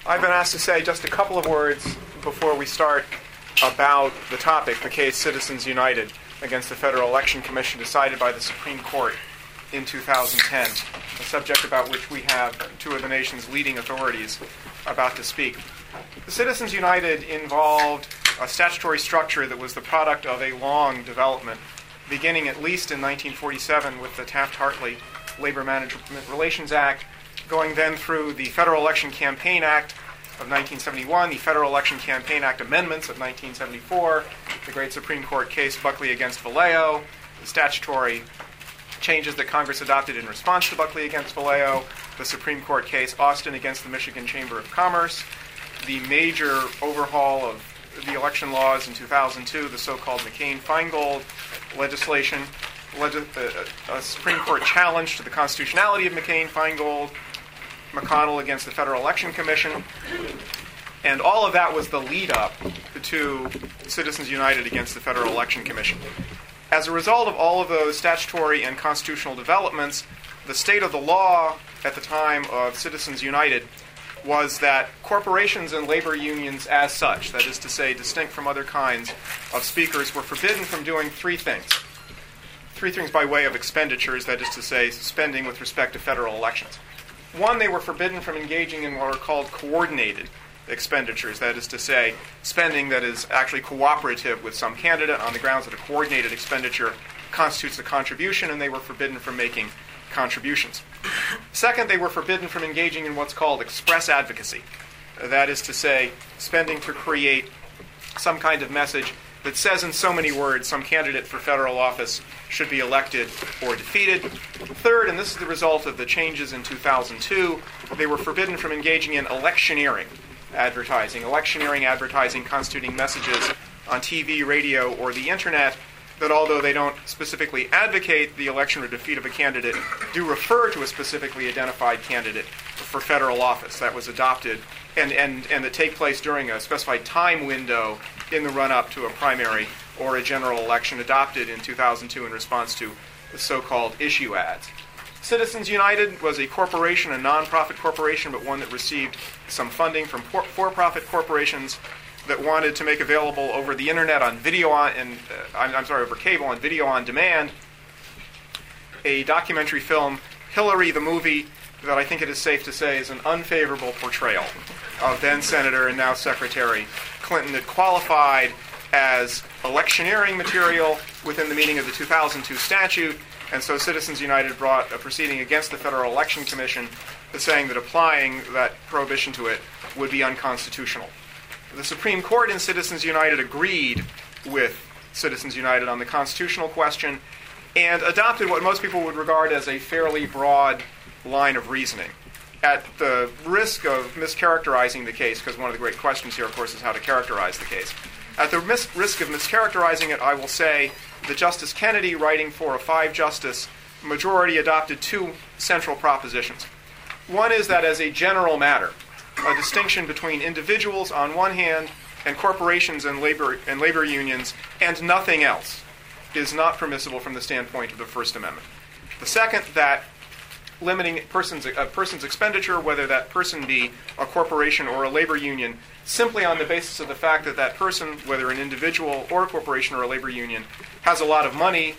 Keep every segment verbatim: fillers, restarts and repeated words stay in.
I've been asked to say just a couple of words before we start about the topic, the case Citizens United against the Federal Election Commission decided by the Supreme Court in two thousand ten, a subject about which we have two of the nation's leading authorities about to speak. The Citizens United involved a statutory structure that was the product of a long development, beginning at least in nineteen forty-seven with the Taft-Hartley Labor Management Relations Act, going then through the Federal Election Campaign Act of nineteen seventy-one, the Federal Election Campaign Act amendments of nineteen seventy-four, the great Supreme Court case Buckley against Valeo, the statutory changes that Congress adopted in response to Buckley against Valeo, the Supreme Court case Austin against the Michigan Chamber of Commerce, the major overhaul of the election laws in two thousand two, the so-called McCain-Feingold legislation, Legi- uh, a Supreme Court challenge to the constitutionality of McCain-Feingold, McConnell against the Federal Election Commission, and all of that was the lead-up to Citizens United against the Federal Election Commission. As a result of all of those statutory and constitutional developments, the state of the law at the time of Citizens United was that corporations and labor unions as such, that is to say, distinct from other kinds of speakers, were forbidden from doing three things. Three things by way of expenditures, that is to say, spending with respect to federal elections. One, they were forbidden from engaging in what are called coordinated expenditures, that is to say, spending that is actually cooperative with some candidate on the grounds that a coordinated expenditure constitutes a contribution, and they were forbidden from making contributions. Second, they were forbidden from engaging in what's called express advocacy, that is to say, spending to create some kind of message that says in so many words some candidate for federal office should be elected or defeated. Third, and this is the result of the changes in two thousand two, they were forbidden from engaging in electioneering advertising, electioneering advertising constituting messages on T V, radio, or the internet that, although they don't specifically advocate the election or defeat of a candidate, do refer to a specifically identified candidate for federal office. That was adopted and, and, and that take place during a specified time window in the run-up to a primary or a general election, adopted in two thousand two in response to the so-called issue ads. Citizens United was a corporation, a non-profit corporation, but one that received some funding from por- for-profit corporations that wanted to make available over the internet on video on, and uh, I'm, I'm sorry, over cable on video on demand, a documentary film, Hillary the Movie, that I think it is safe to say is an unfavorable portrayal of then Senator and now Secretary Clinton, that qualified as electioneering material within the meaning of the two thousand two statute, and so Citizens United brought a proceeding against the Federal Election Commission saying that applying that prohibition to it would be unconstitutional. The Supreme Court in Citizens United agreed with Citizens United on the constitutional question and adopted what most people would regard as a fairly broad line of reasoning. At the risk of mischaracterizing the case, because one of the great questions here, of course, is how to characterize the case, at the mis- risk of mischaracterizing it, I will say that Justice Kennedy, writing for a five-justice majority, adopted two central propositions. One is that as a general matter, a distinction between individuals on one hand and corporations and labor and labor unions and nothing else is not permissible from the standpoint of the First Amendment. The second, that limiting person's, a person's expenditure, whether that person be a corporation or a labor union, simply on the basis of the fact that that person, whether an individual or a corporation or a labor union, has a lot of money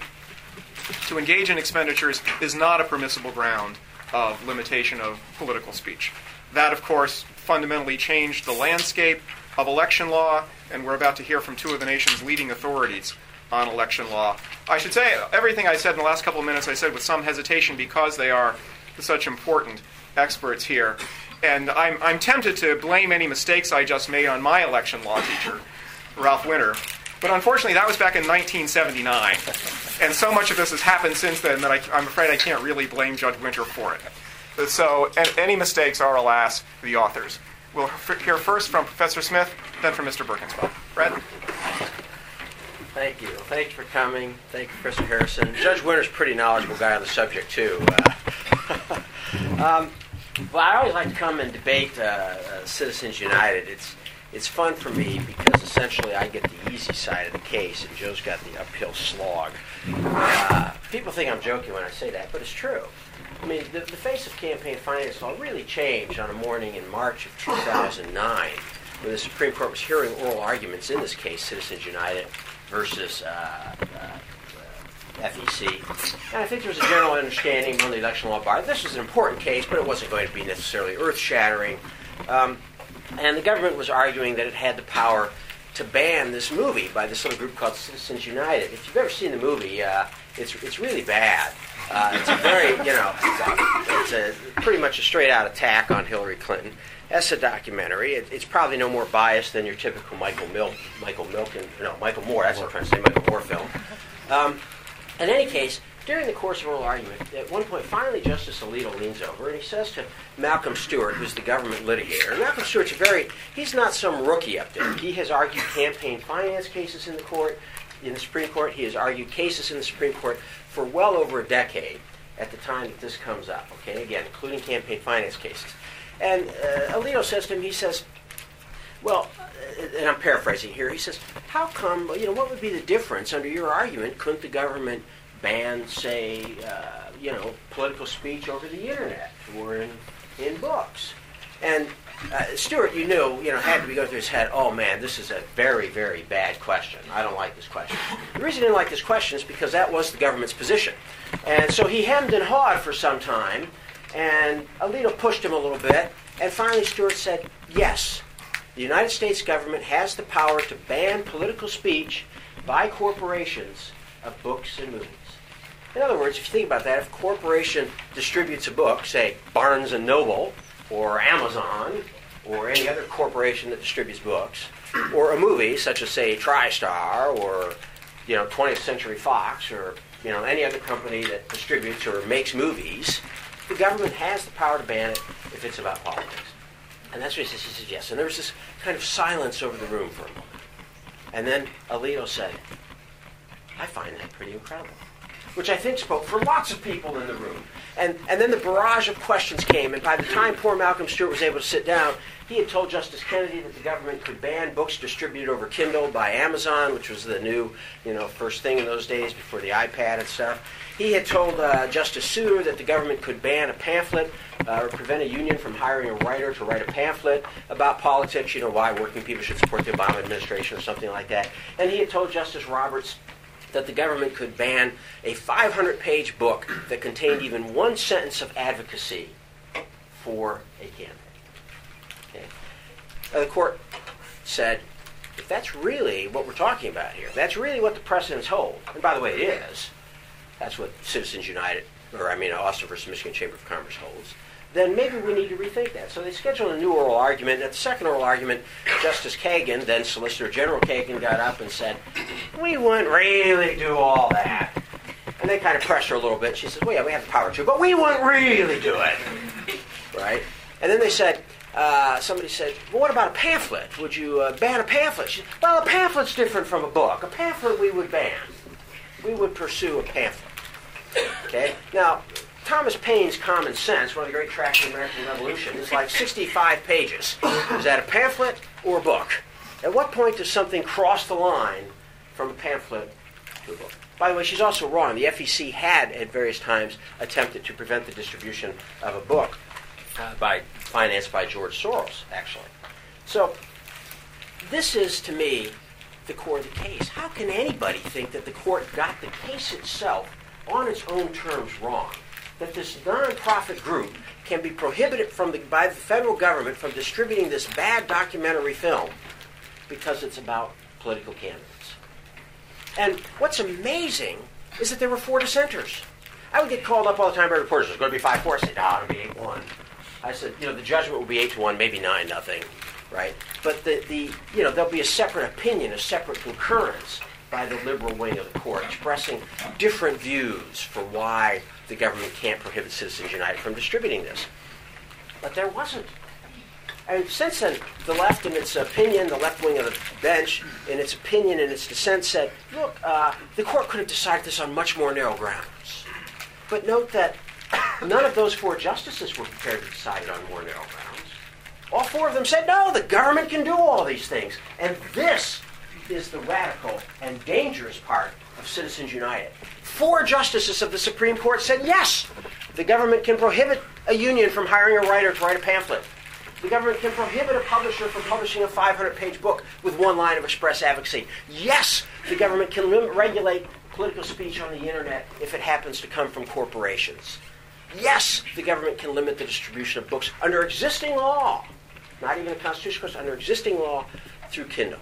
to engage in expenditures, is not a permissible ground of limitation of political speech. That, of course, fundamentally changed the landscape of election law, and we're about to hear from two of the nation's leading authorities on election law. I should say everything I said in the last couple of minutes I said with some hesitation because they are such important experts here. And I'm, I'm tempted to blame any mistakes I just made on my election law teacher, Ralph Winter. But unfortunately, that was back in nineteen seventy-nine. And so much of this has happened since then that I, I'm afraid I can't really blame Judge Winter for it. So any mistakes are, alas, the author's. We'll hear first from Professor Smith, then from Mister Birkenspell. Brad? Thank you. Thank you for coming. Thank you, Professor Harrison. Judge Winter's a pretty knowledgeable guy on the subject, too. Uh, um, well, I always like to come and debate uh, uh, Citizens United. It's it's fun for me because essentially I get the easy side of the case, and Joe's got the uphill slog. Uh, people think I'm joking when I say that, but it's true. I mean, the, the face of campaign finance law really changed on a morning in March of two thousand nine when the Supreme Court was hearing oral arguments in this case, Citizens United versus uh, uh, F E C. And I think there was a general understanding among the election law bar. This was an important case, but it wasn't going to be necessarily earth-shattering. Um, and the government was arguing that it had the power to ban this movie by this little group called Citizens United. If you've ever seen the movie, uh, it's it's really bad. Uh, it's a very, you know, it's a, it's a pretty much a straight-out attack on Hillary Clinton. That's a documentary. It, it's probably no more biased than your typical Michael Milk, Michael Milken, no, Michael Moore. That's what I'm trying to say, Michael Moore film. Um, in any case, during the course of oral argument, at one point, finally, Justice Alito leans over and he says to Malcolm Stewart, who's the government litigator. And Malcolm Stewart's a very, he's not some rookie up there. He has argued campaign finance cases in the court, in the Supreme Court. He has argued cases in the Supreme Court for well over a decade at the time that this comes up, okay, again, including campaign finance cases. And uh, Alito says to him, he says, well, uh, and I'm paraphrasing here, he says, how come, you know, what would be the difference under your argument? Couldn't the government ban, say, uh, you know, political speech over the internet or in, in books? And uh, Stewart, you knew, you know, had to be going through his head, oh man, this is a very, very bad question. I don't like this question. The reason he didn't like this question is because that was the government's position. And so he hemmed and hawed for some time, and Alito pushed him a little bit, and finally Stewart said, yes, the United States government has the power to ban political speech by corporations of books and movies. In other words, if you think about that, if a corporation distributes a book, say Barnes and Noble, or Amazon, or any other corporation that distributes books, or a movie, such as, say, TriStar, or, you know, twentieth Century Fox, or, you know, any other company that distributes or makes movies, the government has the power to ban it if it's about politics. And that's what he says. He says, yes. And there was this kind of silence over the room for a moment. And then Alito said, I find that pretty incredible. Which I think spoke for lots of people in the room. And and then the barrage of questions came, and by the time poor Malcolm Stewart was able to sit down, he had told Justice Kennedy that the government could ban books distributed over Kindle by Amazon, which was the new, you know, first thing in those days before the iPad and stuff. He had told uh, Justice Souter that the government could ban a pamphlet uh, or prevent a union from hiring a writer to write a pamphlet about politics, you know, why working people should support the Obama administration or something like that. And he had told Justice Roberts that the government could ban a five hundred page book that contained even one sentence of advocacy for a candidate. Okay. Now, the court said, if that's really what we're talking about here, if that's really what the precedents hold, and by the way, it is, that's what Citizens United, or I mean Austin versus Michigan Chamber of Commerce holds, then maybe we need to rethink that. So they scheduled a new oral argument, and at the second oral argument, Justice Kagan, then Solicitor General Kagan, got up and said, we wouldn't really do all that. And they kind of pressed her a little bit. She says, well, yeah, we have the power to, but we wouldn't really do it. Right? And then they said, uh, somebody said, well, what about a pamphlet? Would you uh, ban a pamphlet? She said, well, a pamphlet's different from a book. A pamphlet we would ban. We would pursue a pamphlet. Okay? Now, Thomas Paine's Common Sense, one of the great tracts of the American Revolution, is like sixty-five pages. Is that a pamphlet or a book? At what point does something cross the line from a pamphlet to a book? By the way, she's also wrong. The F E C had, at various times, attempted to prevent the distribution of a book uh, by financed by George Soros, actually. So, this is, to me, the core of the case. How can anybody think that the court got the case itself on its own terms wrong? That this non-profit group can be prohibited from the, by the federal government from distributing this bad documentary film because it's about political candidates. And what's amazing is that there were four dissenters. I would get called up all the time by reporters. It's going to be five four. I said, no, it'll be eight one. I said, you know, the judgment will be eight to one, maybe nine nothing, right? But the, the you know, there'll be a separate opinion, a separate concurrence by the liberal wing of the court, expressing different views for why the government can't prohibit Citizens United from distributing this. But there wasn't. And since then, the left, in its opinion, the left wing of the bench, in its opinion, in its dissent, said, look, uh, the court could have decided this on much more narrow grounds. But note that none of those four justices were prepared to decide it on more narrow grounds. All four of them said, no, the government can do all these things. And this is the radical and dangerous part of Citizens United. Four justices of the Supreme Court said, yes, The government can prohibit a union from hiring a writer to write a pamphlet. The government can prohibit a publisher from publishing a five hundred page book with one line of express advocacy. Yes, the government can lim- regulate political speech on the internet if it happens to come from corporations. Yes, the government can limit the distribution of books under existing law, not even a constitutional question, under existing law through Kindle.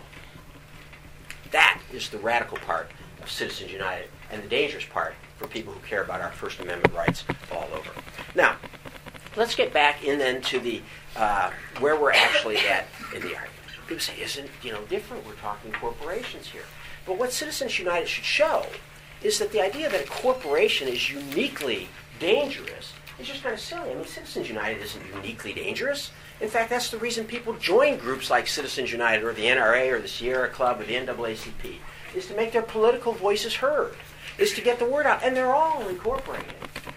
That is the radical part of Citizens United and the dangerous part for people who care about our First Amendment rights all over. Now, let's get back in then to the uh, where we're actually at in the argument. People say, isn't you know different? We're talking corporations here. But what Citizens United should show is that the idea that a corporation is uniquely dangerous is just kind of silly. I mean, Citizens United isn't uniquely dangerous. In fact, that's the reason people join groups like Citizens United or the N R A or the Sierra Club or the N double A C P, is to make their political voices heard, is to get the word out, and they're all incorporated.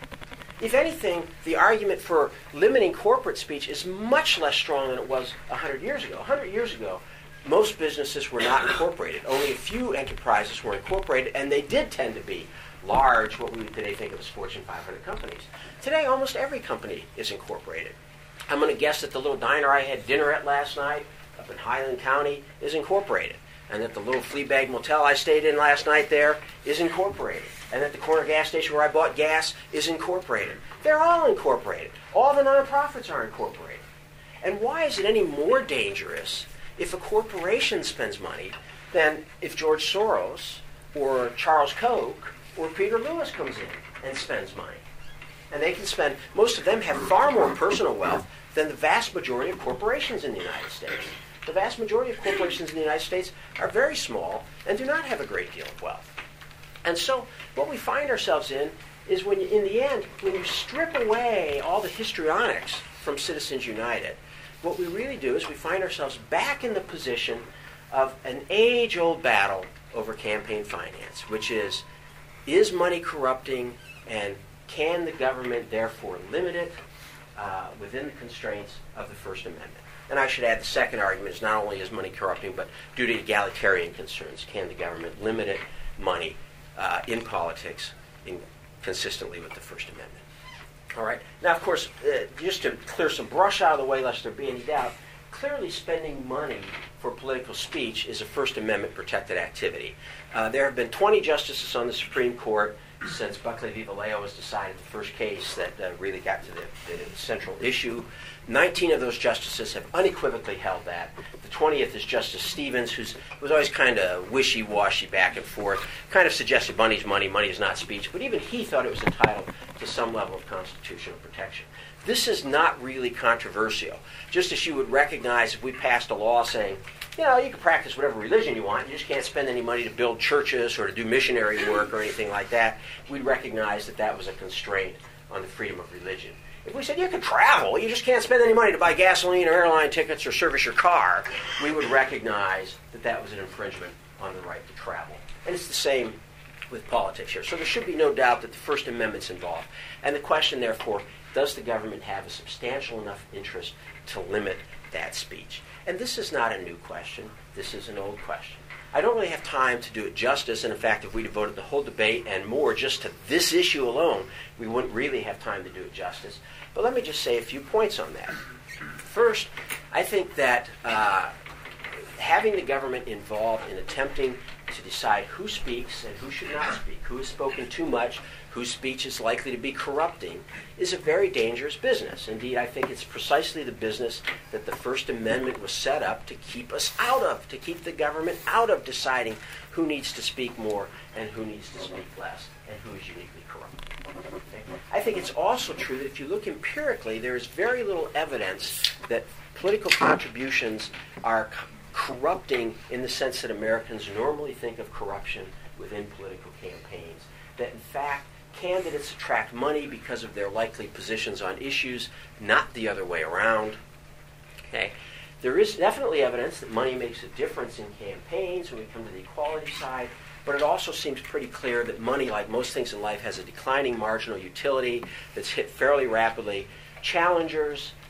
If anything, the argument for limiting corporate speech is much less strong than it was one hundred years ago. one hundred years ago, most businesses were not incorporated. Only a few enterprises were incorporated, and they did tend to be large, what we would today think of as Fortune five hundred companies. Today, almost every company is incorporated. I'm going to guess that the little diner I had dinner at last night up in Highland County is incorporated, and that the little Fleabag motel I stayed in last night there is incorporated, and that the corner gas station where I bought gas is incorporated. They're all incorporated. All the nonprofits are incorporated. And why is it any more dangerous if a corporation spends money than if George Soros or Charles Koch or Peter Lewis comes in and spends money? And they can spend, most of them have far more personal wealth than the vast majority of corporations in the United States. The vast majority of corporations in the United States are very small and do not have a great deal of wealth. And so what we find ourselves in is when, you, in the end, when you strip away all the histrionics from Citizens United, what we really do is we find ourselves back in the position of an age-old battle over campaign finance, which is, is money corrupting, and can the government therefore limit it uh, within the constraints of the First Amendment? And I should add the second argument is not only is money corrupting, but due to egalitarian concerns, can the government limit it, money uh, in politics in, consistently with the First Amendment? All right. Now, of course, uh, just to clear some brush out of the way, lest there be any doubt, clearly spending money for political speech is a First Amendment protected activity. Uh, there have been twenty justices on the Supreme Court since Buckley v. Vallejo was decided, the first case that uh, really got to the, the central issue. nineteen of those justices have unequivocally held that. The twentieth is Justice Stevens, who was always kind of wishy-washy back and forth, kind of suggested money's money, money is not speech, but even he thought it was entitled to some level of constitutional protection. This is not really controversial. Just as you would recognize if we passed a law saying, you know, you can practice whatever religion you want, you just can't spend any money to build churches or to do missionary work or anything like that, we'd recognize that that was a constraint on the freedom of religion. If we said you can travel, you just can't spend any money to buy gasoline or airline tickets or service your car, we would recognize that that was an infringement on the right to travel. And it's the same with politics here. So there should be no doubt that the First Amendment's involved. And the question, therefore, does the government have a substantial enough interest to limit that speech? And this is not a new question. This is an old question. I don't really have time to do it justice, and in fact, if we devoted the whole debate and more just to this issue alone, we wouldn't really have time to do it justice. But let me just say a few points on that. First, I think that uh, having the government involved in attempting to decide who speaks and who should not speak, who has spoken too much, whose speech is likely to be corrupting, is a very dangerous business. Indeed, I think it's precisely the business that the First Amendment was set up to keep us out of, to keep the government out of deciding who needs to speak more and who needs to speak less, and who is uniquely corrupt. Okay? I think it's also true that if you look empirically, there is very little evidence that political contributions are co- corrupting in the sense that Americans normally think of corruption within political campaigns. That in fact, candidates attract money because of their likely positions on issues, not the other way around. Okay. There is definitely evidence that money makes a difference in campaigns when we come to the equality side, but it also seems pretty clear that money, like most things in life, has a declining marginal utility that's hit fairly rapidly. Challengers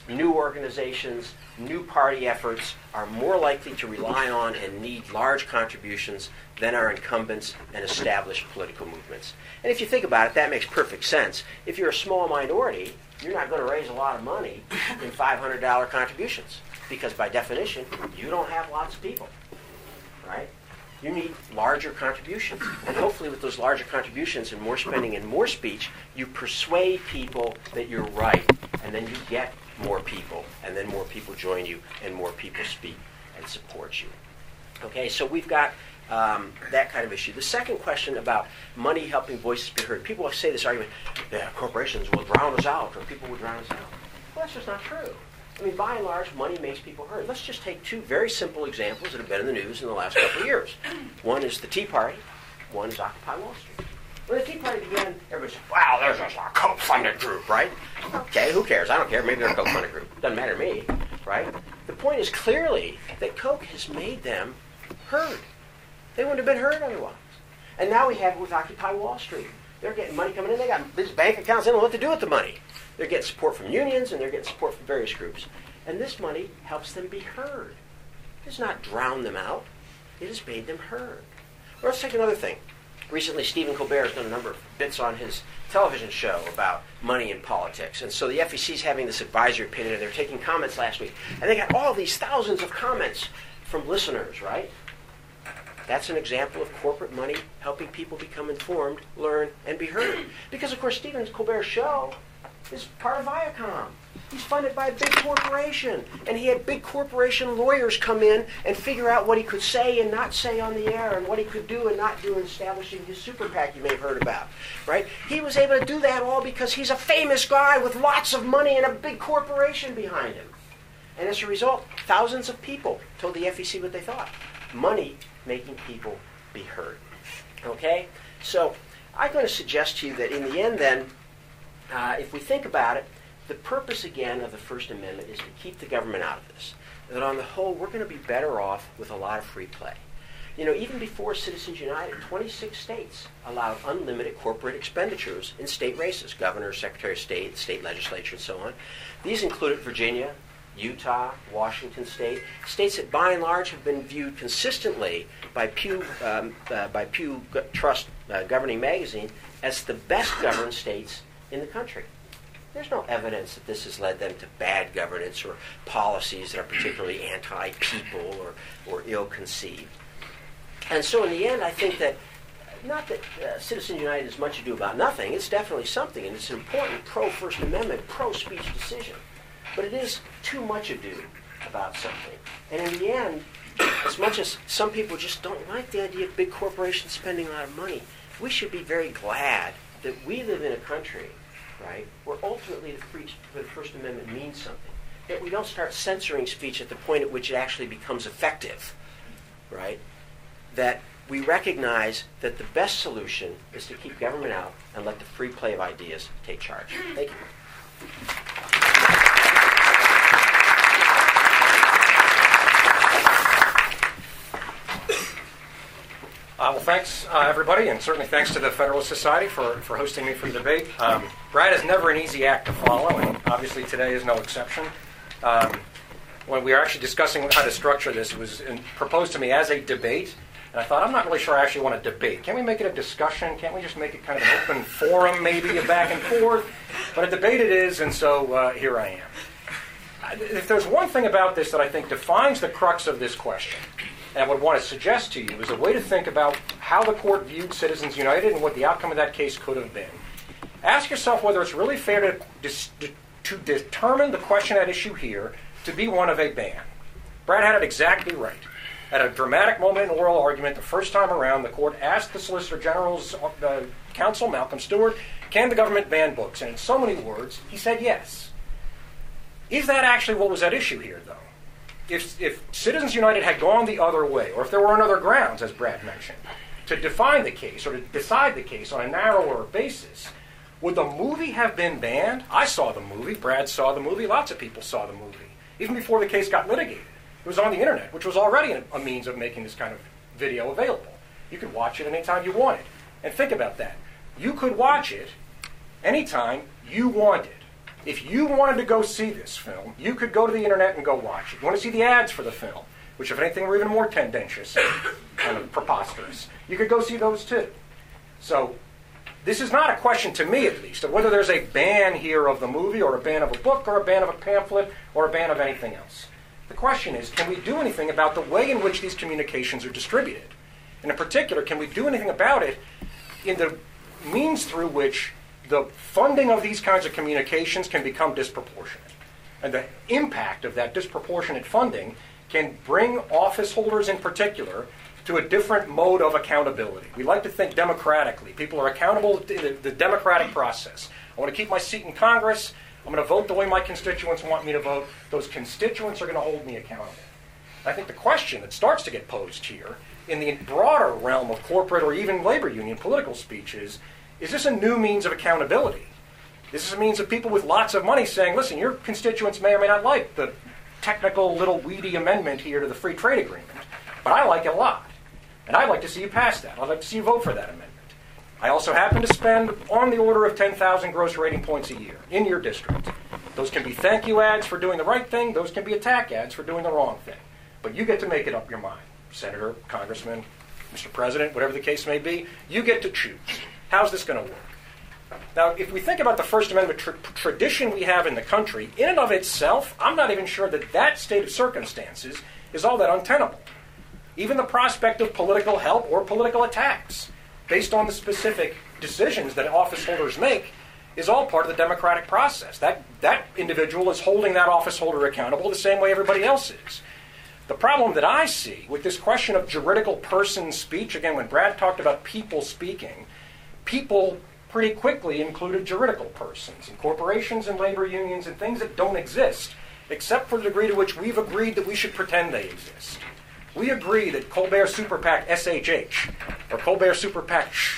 new organizations, new party efforts are more likely to rely on and need large contributions than our incumbents and established political movements. And if you think about it, that makes perfect sense. If you're a small minority, you're not going to raise a lot of money in five hundred dollars contributions because by definition, you don't have lots of people, right? You need larger contributions. And hopefully with those larger contributions and more spending and more speech, you persuade people that you're right. And then you get more people. And then more people join you and more people speak and support you. Okay, so we've got um, that kind of issue. The second question about money helping voices be heard. People say this argument, yeah, corporations will drown us out or people will drown us out. Well, that's just not true. I mean, by and large, money makes people heard. Let's just take two very simple examples that have been in the news in the last couple of years. One is the Tea Party. One is Occupy Wall Street. When the Tea Party began, everybody said, wow, there's a Koch-funded group, right? Okay, who cares? I don't care. Maybe they're a Koch-funded group. Doesn't matter to me, right? The point is clearly that Koch has made them heard. They wouldn't have been heard otherwise. And now we have it with Occupy Wall Street. They're getting money coming in. They got these bank accounts. They don't know what to do with the money. They're getting support from unions, and they're getting support from various groups. And this money helps them be heard. It does not drown them out. It has made them heard. Or let's take another thing. Recently, Stephen Colbert has done a number of bits on his television show about money in politics. And so the F E C is having this advisory opinion, and they're taking comments last week. And they got all these thousands of comments from listeners, right? That's an example of corporate money helping people become informed, learn, and be heard. Because, of course, Stephen Colbert's show is part of Viacom. He's funded by a big corporation. And he had big corporation lawyers come in and figure out what he could say and not say on the air and what he could do and not do in establishing his super PAC you may have heard about. Right? He was able to do that all because he's a famous guy with lots of money and a big corporation behind him. And as a result, thousands of people told the F E C what they thought. Money making people be heard. Okay? So I'm going to suggest to you that in the end then, uh, if we think about it, the purpose again of the First Amendment is to keep the government out of this. That on the whole, we're going to be better off with a lot of free play. You know, even before Citizens United, twenty-six states allowed unlimited corporate expenditures in state races, governor, secretary of state, state legislature, and so on. These included Virginia, Utah, Washington State, states that by and large have been viewed consistently by Pew, um, uh, by Pew Trust uh, Governing Magazine as the best governed states in the country. There's no evidence that this has led them to bad governance or policies that are particularly anti-people or, or ill-conceived. And so in the end, I think that, not that uh, Citizens United has much ado about nothing, it's definitely something, and it's an important pro-First Amendment, pro-speech decision. But it is too much ado about something. And in the end, as much as some people just don't like the idea of big corporations spending a lot of money, we should be very glad that we live in a country, right, where ultimately the, free, the First Amendment means something. That we don't start censoring speech at the point at which it actually becomes effective, right? That we recognize that the best solution is to keep government out and let the free play of ideas take charge. Thank you. Uh, well, thanks, uh, everybody, and certainly thanks to the Federalist Society for, for hosting me for the debate. Um, Brad is never an easy act to follow, and obviously today is no exception. Um, when we were actually discussing how to structure this, it was in, proposed to me as a debate, and I thought, I'm not really sure I actually want to debate. Can't we make it a discussion? Can't we just make it kind of an open forum, maybe, a back and forth? But a debate it is, and so uh, here I am. If there's one thing about this that I think defines the crux of this question, and I would want to suggest to you is a way to think about how the court viewed Citizens United and what the outcome of that case could have been. Ask yourself whether it's really fair to, dis- to determine the question at issue here to be one of a ban. Brad had it exactly right. At a dramatic moment in oral argument, the first time around, the court asked the Solicitor General's uh, counsel, Malcolm Stewart, can the government ban books? And in so many words, he said yes. Is that actually what was at issue here, though? If, if Citizens United had gone the other way, or if there were other grounds, as Brad mentioned, to define the case or to decide the case on a narrower basis, would the movie have been banned? I saw the movie. Brad saw the movie. Lots of people saw the movie. Even before the case got litigated. It was on the internet, which was already a, a means of making this kind of video available. You could watch it anytime you wanted. And think about that. You could watch it anytime you wanted. If you wanted to go see this film, you could go to the internet and go watch it. You want to see the ads for the film, which if anything were even more tendentious and kind of preposterous, you could go see those too. So this is not a question, to me at least, of whether there's a ban here of the movie or a ban of a book or a ban of a pamphlet or a ban of anything else. The question is, can we do anything about the way in which these communications are distributed? And in particular, can we do anything about it in the means through which the funding of these kinds of communications can become disproportionate? And the impact of that disproportionate funding can bring office holders in particular to a different mode of accountability. We like to think democratically. People are accountable to the, the democratic process. I want to keep my seat in Congress. I'm going to vote the way my constituents want me to vote. Those constituents are going to hold me accountable. I think the question that starts to get posed here in the broader realm of corporate or even labor union political speech is, is this a new means of accountability? This is a means of people with lots of money saying, listen, your constituents may or may not like the technical little weedy amendment here to the free trade agreement, but I like it a lot. And I'd like to see you pass that. I'd like to see you vote for that amendment. I also happen to spend on the order of ten thousand gross rating points a year in your district. Those can be thank you ads for doing the right thing. Those can be attack ads for doing the wrong thing. But you get to make it up your mind. Senator, Congressman, Mister President, whatever the case may be, you get to choose. How's this going to work? Now, if we think about the First Amendment tr- tradition we have in the country, in and of itself, I'm not even sure that that state of circumstances is all that untenable. Even the prospect of political help or political attacks based on the specific decisions that office holders make is all part of the democratic process. That, that individual is holding that office holder accountable the same way everybody else is. The problem that I see with this question of juridical person speech, again, when Brad talked about people speaking, people pretty quickly included juridical persons and corporations and labor unions and things that don't exist, except for the degree to which we've agreed that we should pretend they exist. We agree that Colbert Super PAC S H H or Colbert Super PAC Sh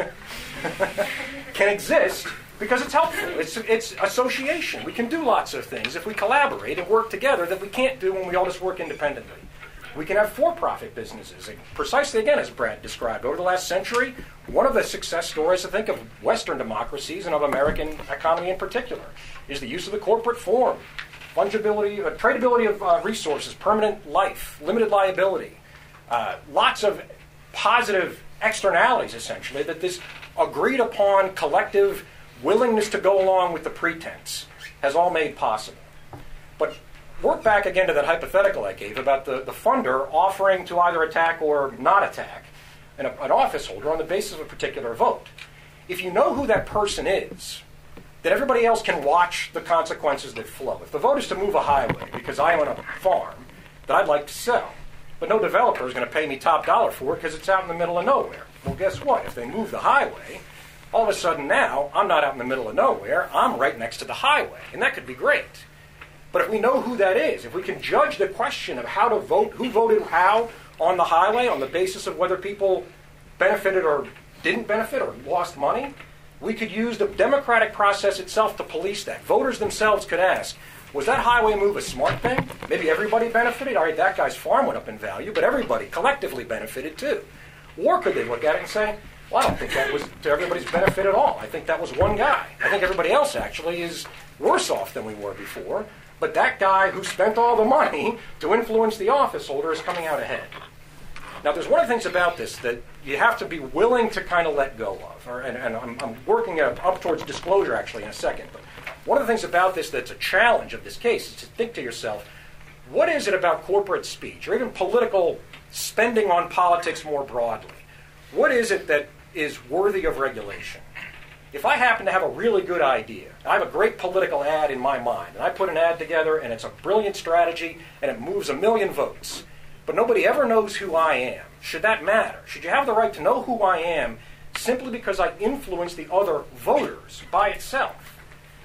can exist because it's helpful. It's, it's association. We can do lots of things if we collaborate and work together that we can't do when we all just work independently. We can have for-profit businesses. And precisely, again, as Brad described, over the last century, one of the success stories, I think, of Western democracies and of American economy in particular is the use of the corporate form. Fungibility, uh, tradability of uh, resources, permanent life, limited liability, uh, lots of positive externalities, essentially, that this agreed upon collective willingness to go along with the pretense has all made possible. But work back again to that hypothetical I gave about the, the funder offering to either attack or not attack an, an office holder on the basis of a particular vote. If you know who that person is, that everybody else can watch the consequences that flow. If the vote is to move a highway because I own a farm that I'd like to sell, but no developer is going to pay me top dollar for it because it's out in the middle of nowhere. Well, guess what? If they move the highway, all of a sudden now I'm not out in the middle of nowhere. I'm right next to the highway, and that could be great. But if we know who that is, if we can judge the question of how to vote, who voted how on the highway on the basis of whether people benefited or didn't benefit or lost money, we could use the democratic process itself to police that. Voters themselves could ask, was that highway move a smart thing? Maybe everybody benefited. All right, that guy's farm went up in value, but everybody collectively benefited too. Or could they look at it and say, well, I don't think that was to everybody's benefit at all. I think that was one guy. I think everybody else actually is worse off than we were before, but that guy who spent all the money to influence the office holder is coming out ahead. Now, there's one of the things about this that you have to be willing to kind of let go of, or, and, and I'm, I'm working up, up towards disclosure actually in a second, but one of the things about this that's a challenge of this case is to think to yourself, what is it about corporate speech, or even political spending on politics more broadly? What is it that is worthy of regulation? If I happen to have a really good idea, I have a great political ad in my mind, and I put an ad together, and it's a brilliant strategy, and it moves a million votes, but nobody ever knows who I am. Should that matter? Should you have the right to know who I am simply because I influence the other voters by itself?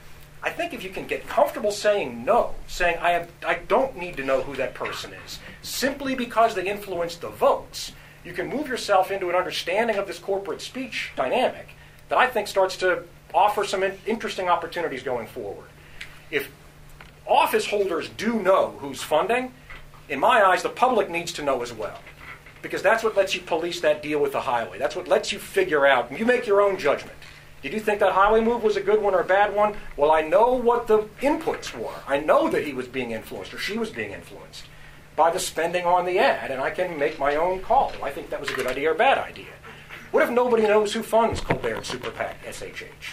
I think if you can get comfortable saying no, saying I, have, I don't need to know who that person is, simply because they influence the votes, you can move yourself into an understanding of this corporate speech dynamic that I think starts to offer some in- interesting opportunities going forward. If office holders do know who's funding, in my eyes, the public needs to know as well. Because that's what lets you police that deal with the highway. That's what lets you figure out. You make your own judgment. Did you think that highway move was a good one or a bad one? Well, I know what the inputs were. I know that he was being influenced or she was being influenced by the spending on the ad, and I can make my own call. Do I think that was a good idea or a bad idea? What if nobody knows who funds Colbert Super PAC S H H?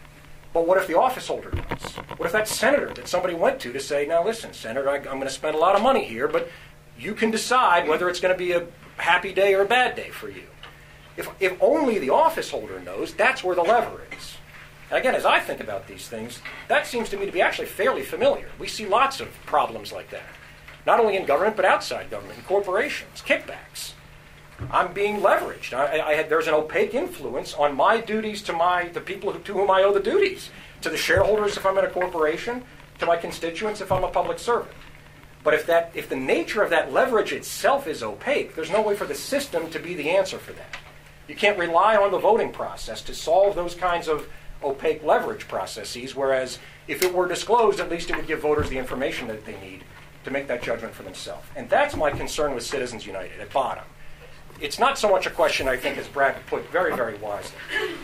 But what if the office holder does? What if that senator that somebody went to to say, now listen, Senator, I, I'm going to spend a lot of money here, but you can decide whether it's going to be a happy day or a bad day for you. If, if only the office holder knows, that's where the lever is. And again, as I think about these things, that seems to me to be actually fairly familiar. We see lots of problems like that, not only in government, but outside government, in corporations, kickbacks. I'm being leveraged. I, I had, there's an opaque influence on my duties to my the people who, to whom I owe the duties, to the shareholders if I'm in a corporation, to my constituents if I'm a public servant. But if that if the nature of that leverage itself is opaque, there's no way for the system to be the answer for that. You can't rely on the voting process to solve those kinds of opaque leverage processes, whereas if it were disclosed, at least it would give voters the information that they need to make that judgment for themselves. And that's my concern with Citizens United at bottom. It's not so much a question, I think, as Brad put very, very wisely.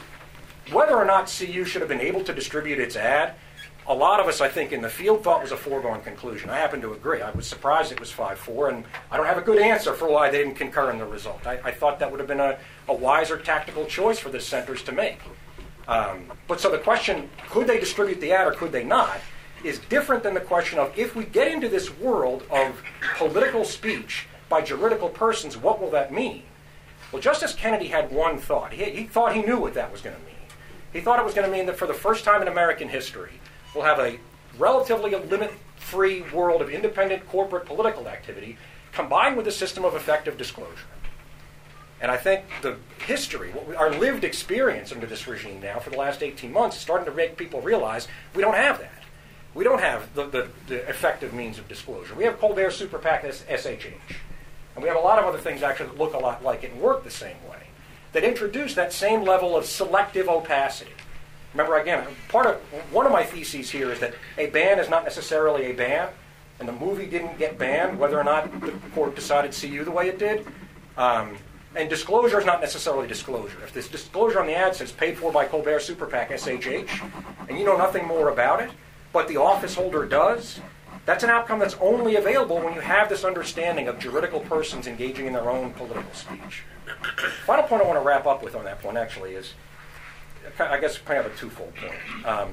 Whether or not C U should have been able to distribute its ad, a lot of us, I think, in the field thought was a foregone conclusion. I happen to agree. I was surprised it was five four, and I don't have a good answer for why they didn't concur in the result. I, I thought that would have been a, a wiser tactical choice for the centers to make. Um, but so the question, could they distribute the ad or could they not, is different than the question of if we get into this world of political speech by juridical persons, what will that mean? Well, Justice Kennedy had one thought. He, he thought he knew what that was going to mean. He thought it was going to mean that for the first time in American history, we'll have a relatively limit-free world of independent corporate political activity combined with a system of effective disclosure. And I think the history, what we, our lived experience under this regime now for the last eighteen months is starting to make people realize we don't have that. We don't have the, the, the effective means of disclosure. We have Colbert Super PAC S H H. And we have a lot of other things actually that look a lot like it and work the same way, that introduce that same level of selective opacity. Remember, again, part of one of my theses here is that a ban is not necessarily a ban, and the movie didn't get banned, whether or not the court decided to see you the way it did. Um, and disclosure is not necessarily disclosure. If this disclosure on the ad says paid for by Colbert Super PAC S H H, and you know nothing more about it, but the office holder does, that's an outcome that's only available when you have this understanding of juridical persons engaging in their own political speech. Final point I want to wrap up with on that point, actually, is, I guess, kind of a twofold point. Um,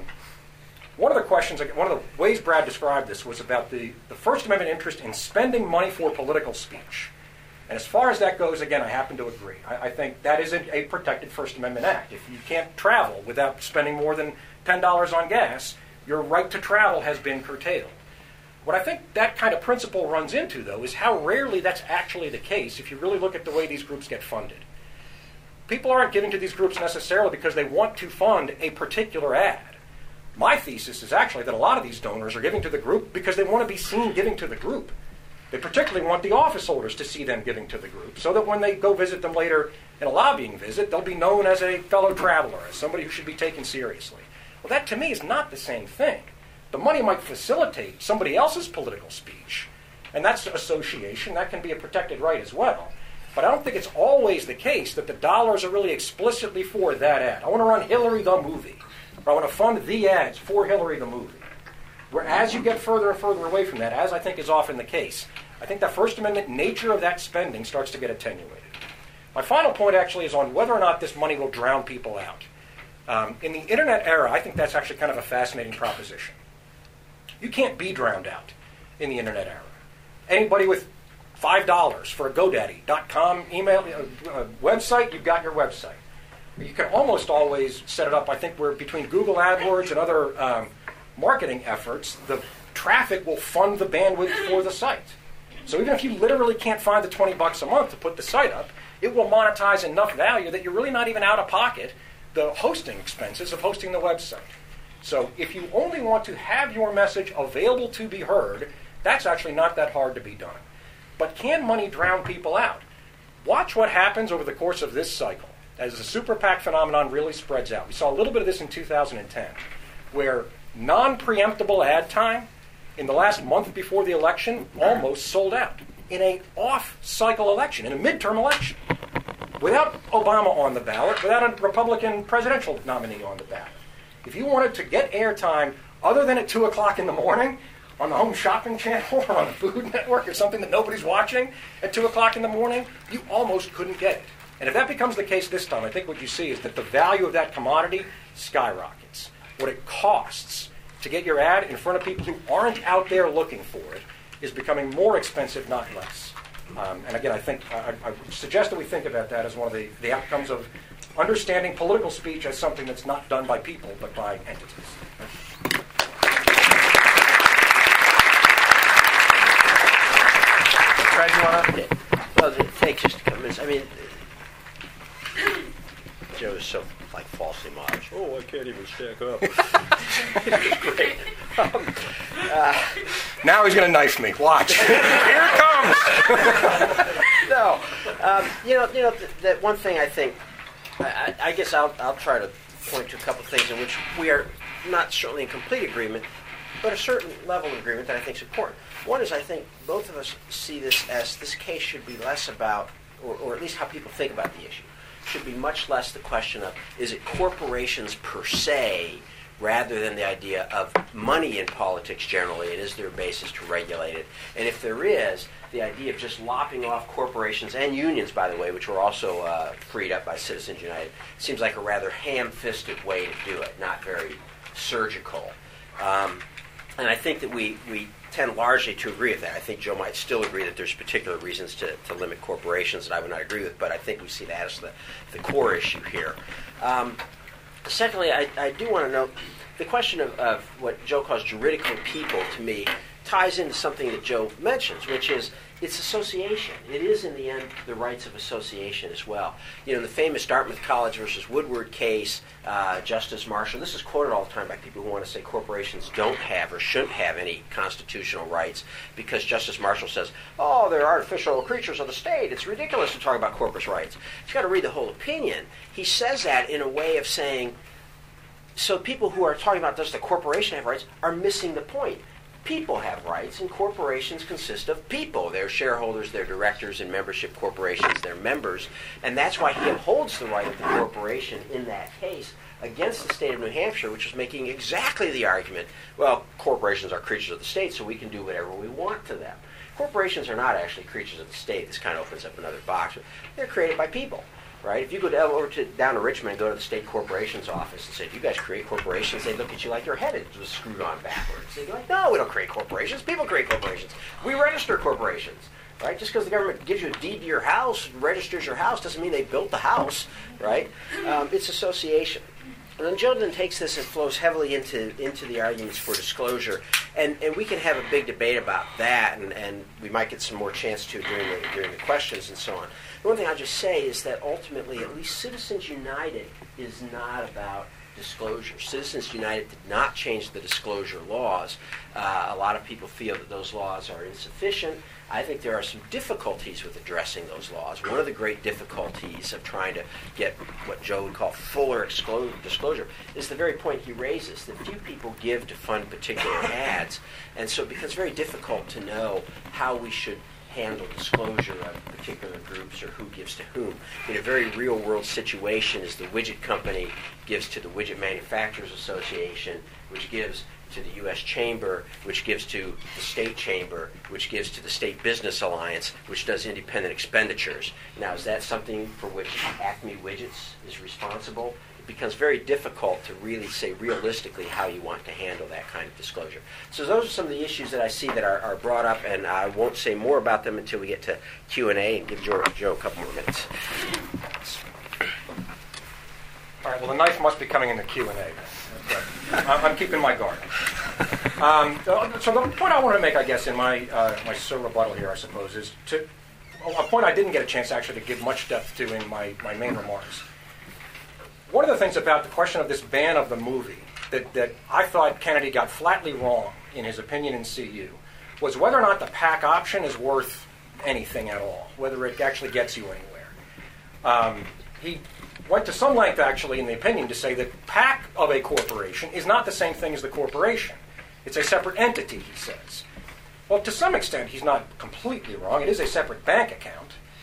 one of the questions, one of the ways Brad described this was about the, the First Amendment interest in spending money for political speech. And as far as that goes, again, I happen to agree. I, I think that is a, a protected First Amendment act. If you can't travel without spending more than ten dollars on gas, your right to travel has been curtailed. What I think that kind of principle runs into, though, is how rarely that's actually the case if you really look at the way these groups get funded. People aren't giving to these groups necessarily because they want to fund a particular ad. My thesis is actually that a lot of these donors are giving to the group because they want to be seen giving to the group. They particularly want the office holders to see them giving to the group so that when they go visit them later in a lobbying visit, they'll be known as a fellow traveler, as somebody who should be taken seriously. Well, that to me is not the same thing. The money might facilitate somebody else's political speech, and that's association. That can be a protected right as well. But I don't think it's always the case that the dollars are really explicitly for that ad. I want to run Hillary the movie, or I want to fund the ads for Hillary the movie. Where as you get further and further away from that, as I think is often the case, I think the First Amendment nature of that spending starts to get attenuated. My final point actually is on whether or not this money will drown people out. Um, in the internet era, I think that's actually kind of a fascinating proposition. You can't be drowned out in the internet era. Anybody with five dollars for a GoDaddy dot com email uh, uh, website, you've got your website. You can almost always set it up, I think, where between Google AdWords and other um, marketing efforts, the traffic will fund the bandwidth for the site. So even if you literally can't find the twenty bucks a month to put the site up, it will monetize enough value that you're really not even out of pocket the hosting expenses of hosting the website. So if you only want to have your message available to be heard, that's actually not that hard to be done. But can money drown people out? Watch what happens over the course of this cycle as the Super PAC phenomenon really spreads out. We saw a little bit of this in two thousand ten, where non-preemptible ad time in the last month before the election almost sold out in an off-cycle election, in a midterm election. without Obama on the ballot, without a Republican presidential nominee on the ballot. If you wanted to get airtime other than at two o'clock in the morning on the Home Shopping Channel or on the Food Network or something that nobody's watching at two o'clock in the morning, you almost couldn't get it. And if that becomes the case this time, I think what you see is that the value of that commodity skyrockets. What it costs to get your ad in front of people who aren't out there looking for it is becoming more expensive, not less. Um, and again, I think I, I would suggest that we think about that as one of the, the outcomes of understanding political speech as something that's not done by people, but by entities. Brad, you want to? Well, thanks, just a couple minutes. I mean, Joe is so like falsely modest. Oh, I can't even stack up. Great. Um, uh, now he's going to knife me. Watch. Here it comes. no, um, you know, you know, th- that one thing I think. I, I guess I'll I'll try to point to a couple of things in which we are not certainly in complete agreement, but a certain level of agreement that I think is important. One is I think both of us see this as this case should be less about, or, or at least how people think about the issue, should be much less the question of is it corporations per se rather than the idea of money in politics generally, and is there a basis to regulate it? And if there is, the idea of just lopping off corporations and unions, by the way, which were also uh, freed up by Citizens United, seems like a rather ham-fisted way to do it, not very surgical. Um, and I think that we, we tend largely to agree with that. I think Joe might still agree that there's particular reasons to, to limit corporations that I would not agree with, but I think we see that as the, the core issue here. Um, secondly, I, I do want to note the question of, of what Joe calls juridical people, to me, ties into something that Joe mentions, which is it's association. It is, in the end, the rights of association as well. You know, in the famous Dartmouth College versus Woodward case, uh, Justice Marshall, this is quoted all the time by people who want to say corporations don't have or shouldn't have any constitutional rights because Justice Marshall says, oh, they're artificial creatures of the state. It's ridiculous to talk about corporate rights. You've got to read the whole opinion. He says that in a way of saying, so people who are talking about does the corporation have rights are missing the point. People have rights, and corporations consist of people. They're shareholders, they're directors in membership corporations, they're members, and that's why he upholds the right of the corporation in that case against the state of New Hampshire, which was making exactly the argument, well, corporations are creatures of the state, so we can do whatever we want to them. Corporations are not actually creatures of the state. This kind of opens up another box. They're created by people. Right? If you go down, over to, down to Richmond and go to the state corporation's office and say, do you guys create corporations? They look at you like your head was screwed on backwards. They'd be like, no, we don't create corporations. People create corporations. We register corporations. Right? Just because the government gives you a deed to your house, registers your house, doesn't mean they built the house. Right? Um, it's association. And then Joe then takes this and flows heavily into into the arguments for disclosure. And, and we can have a big debate about that, and, and we might get some more chance to during the, during the questions and so on. The one thing I'll just say is that ultimately, at least Citizens United is not about disclosure. Citizens United did not change the disclosure laws. Uh, a lot of people feel that those laws are insufficient. I think there are some difficulties with addressing those laws. One of the great difficulties of trying to get what Joe would call fuller exclo- disclosure is the very point he raises, that few people give to fund particular ads, and so it becomes very difficult to know how we should handle disclosure of particular groups or who gives to whom. In a very real-world situation is the widget company gives to the Widget Manufacturers Association, which gives to the U S Chamber, which gives to the State Chamber, which gives to the State Business Alliance, which does independent expenditures. Now, is that something for which Acme Widgets is responsible? It becomes very difficult to really say realistically how you want to handle that kind of disclosure. So those are some of the issues that I see that are, are brought up, and I won't say more about them until we get to Q and A and give Joe, Joe a couple more minutes. All right, well, the knife must be coming in the Q and A. I'm keeping my guard. Um, so the point I want to make, I guess, in my uh, my sole rebuttal here, I suppose, is to a point I didn't get a chance actually to give much depth to in my, my main remarks. One of the things about the question of this ban of the movie that, that I thought Kennedy got flatly wrong in his opinion in C U was whether or not the PAC option is worth anything at all, whether it actually gets you anywhere. Um, he went to some length, actually, in the opinion to say that PAC of a corporation is not the same thing as the corporation. It's a separate entity, he says. Well, to some extent, he's not completely wrong. It is a separate bank account.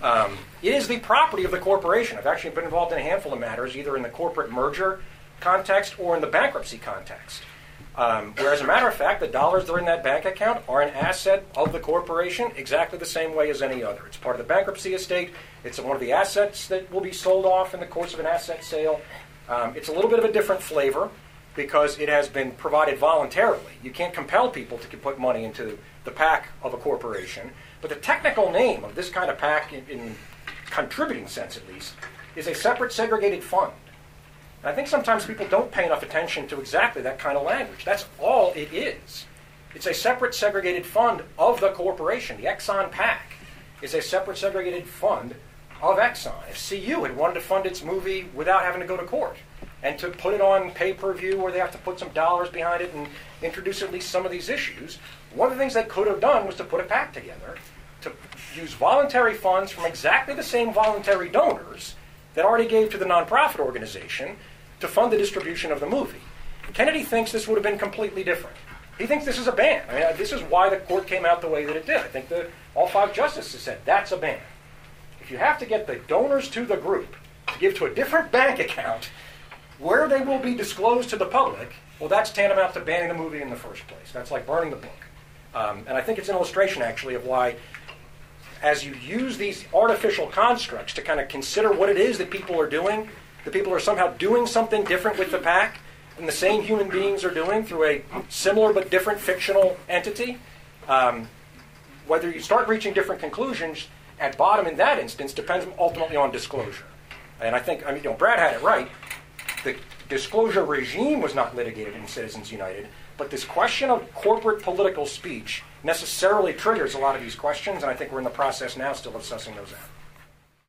Um, it is the property of the corporation. I've actually been involved in a handful of matters, either in the corporate merger context or in the bankruptcy context. Um, where, as a matter of fact, the dollars that are in that bank account are an asset of the corporation exactly the same way as any other. It's part of the bankruptcy estate. It's one of the assets that will be sold off in the course of an asset sale. Um, it's a little bit of a different flavor because it has been provided voluntarily. You can't compel people to put money into the PAC of a corporation. But the technical name of this kind of PAC, in, in contributing sense at least, is a separate segregated fund. And I think sometimes people don't pay enough attention to exactly that kind of language. That's all it is. It's a separate segregated fund of the corporation. The Exxon PAC is a separate segregated fund of Exxon. If C U had wanted to fund its movie without having to go to court and to put it on pay-per-view where they have to put some dollars behind it and introduce at least some of these issues, one of the things they could have done was to put a PAC together to use voluntary funds from exactly the same voluntary donors that already gave to the nonprofit organization to fund the distribution of the movie. Kennedy thinks this would have been completely different. He thinks this is a ban. I mean, this is why the court came out the way that it did. I think the, all five justices said that's a ban. If you have to get the donors to the group to give to a different bank account where they will be disclosed to the public, well, that's tantamount to banning the movie in the first place. That's like burning the book. Um, and I think it's an illustration, actually, of why, as you use these artificial constructs to kind of consider what it is that people are doing, that people are somehow doing something different with the PAC than the same human beings are doing through a similar but different fictional entity, um, whether you start reaching different conclusions, at bottom in that instance depends ultimately on disclosure. And I think, I mean, you know, Brad had it right. The disclosure regime was not litigated in Citizens United, but this question of corporate political speech necessarily triggers a lot of these questions, and I think we're in the process now still of sussing those out.